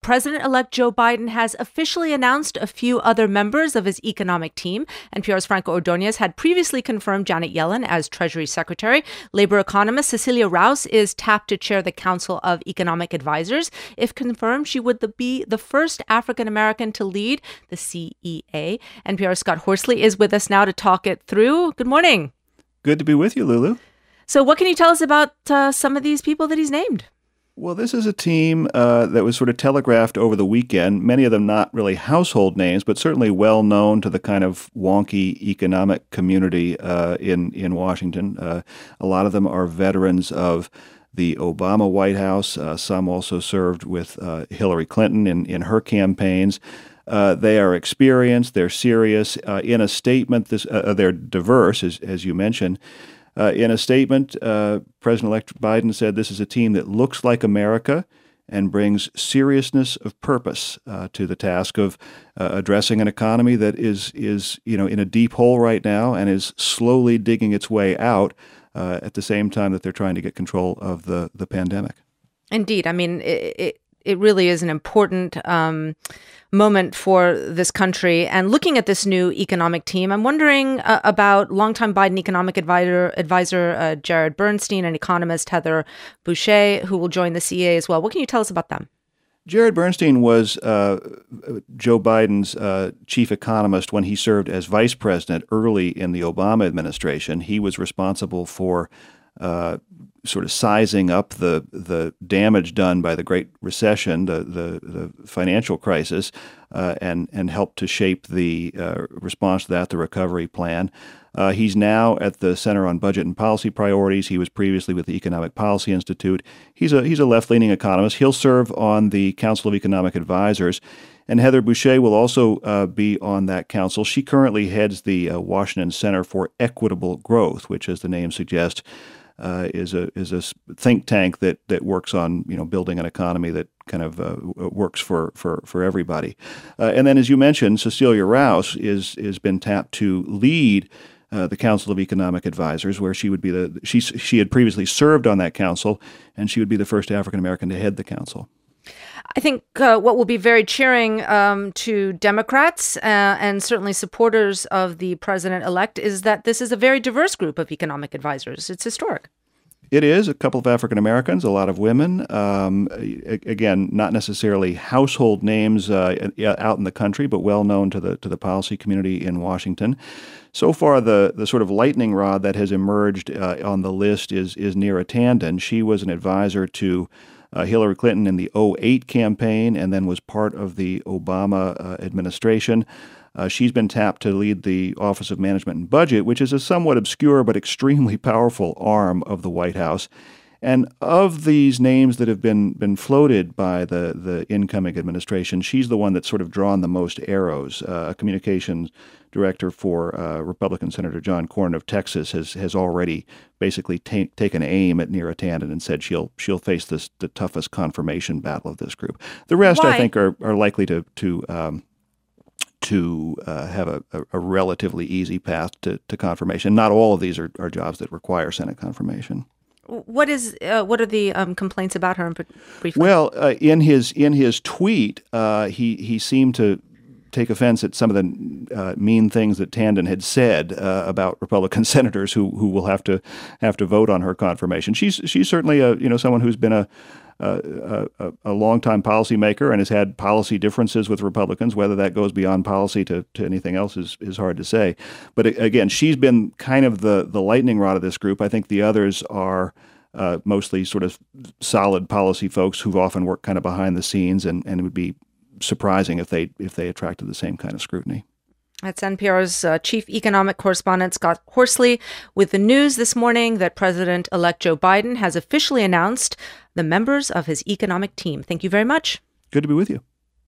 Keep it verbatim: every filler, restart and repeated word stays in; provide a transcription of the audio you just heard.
President-elect Joe Biden has officially announced a few other members of his economic team. N P R's Franco Ordonez had previously confirmed Janet Yellen as Treasury Secretary. Labor economist Cecilia Rouse is tapped to chair the Council of Economic Advisors. If confirmed, she would be the first African-American to lead the C E A. N P R's Scott Horsley is with us now to talk it through. Good morning. Good to be with you, Lulu. So what can you tell us about uh, some of these people that he's named? Well, this is a team uh, that was sort of telegraphed over the weekend, many of them not really household names, but certainly well known to the kind of wonky economic community uh, in, in Washington. Uh, a lot of them are veterans of the Obama White House. Uh, some also served with uh, Hillary Clinton in, in her campaigns. Uh, they are experienced, they're serious. Uh, in a statement, this, uh, they're diverse, as, as you mentioned. Uh, in a statement, uh, President-elect Biden said this is a team that looks like America and brings seriousness of purpose uh, to the task of uh, addressing an economy that is, is, you know, in a deep hole right now and is slowly digging its way out uh, at the same time that they're trying to get control of the, the pandemic. Indeed. I mean, it, it, it really is an important um, moment for this country. And looking at this new economic team, I'm wondering uh, about longtime Biden economic advisor, advisor uh, Jared Bernstein and economist Heather Boushey, who will join the C E A as well. What can you tell us about them? Jared Bernstein was uh, Joe Biden's uh, chief economist when he served as vice president early in the Obama administration. He was responsible for uh, sort of sizing up the the damage done by the Great Recession, the the, the financial crisis, uh, and and helped to shape the uh, response to that, the recovery plan. Uh, he's now at the Center on Budget and Policy Priorities. He was previously with the Economic Policy Institute. He's a he's a left-leaning economist. He'll serve on the Council of Economic Advisors. And Heather Boushey will also uh, be on that council. She currently heads the uh, Washington Center for Equitable Growth, which, as the name suggests, Uh, is a is a think tank that that works on you know building an economy that kind of uh, works for for for everybody. Uh, and then, as you mentioned, Cecilia Rouse is is been tapped to lead uh, the Council of Economic Advisors, where she would be the she she had previously served on that council, and she would be the first African American to head the council. I think uh, what will be very cheering um, to Democrats uh, and certainly supporters of the president-elect is that this is a very diverse group of economic advisors. It's historic. It is. A couple of African Americans, a lot of women. Um, again, not necessarily household names uh, out in the country, but well known to the to the policy community in Washington. So far, the the sort of lightning rod that has emerged uh, on the list is is Neera Tanden. She was an advisor to Uh, Hillary Clinton in the oh eight campaign and then was part of the Obama uh, administration. Uh, she's been tapped to lead the Office of Management and Budget, which is a somewhat obscure but extremely powerful arm of the White House. And of these names that have been been floated by the, the incoming administration, she's the one that's sort of drawn the most arrows. Uh, a communications director for uh, Republican Senator John Cornyn of Texas has has already basically ta- taken aim at Neera Tanden and said she'll she'll face this the toughest confirmation battle of this group. The rest, Why? I think, are are likely to to um, to uh, have a, a, a relatively easy path to, to confirmation. Not all of these are, are jobs that require Senate confirmation. What is uh, what are the um, complaints about her? In briefly? Well, uh, in his in his tweet, uh, he he seemed to take offense at some of the uh, mean things that Tanden had said uh, about Republican senators who who will have to have to vote on her confirmation. She's she's certainly a you know someone who's been a a, a, a longtime policymaker and has had policy differences with Republicans. Whether that goes beyond policy to, to anything else is is hard to say. But again, she's been kind of the the lightning rod of this group. I think the others are uh, mostly sort of solid policy folks who've often worked kind of behind the scenes, and, and it would be surprising if they if they attracted the same kind of scrutiny. That's N P R's uh, chief economic correspondent, Scott Horsley, with the news this morning that President-elect Joe Biden has officially announced the members of his economic team. Thank you very much. Good to be with you.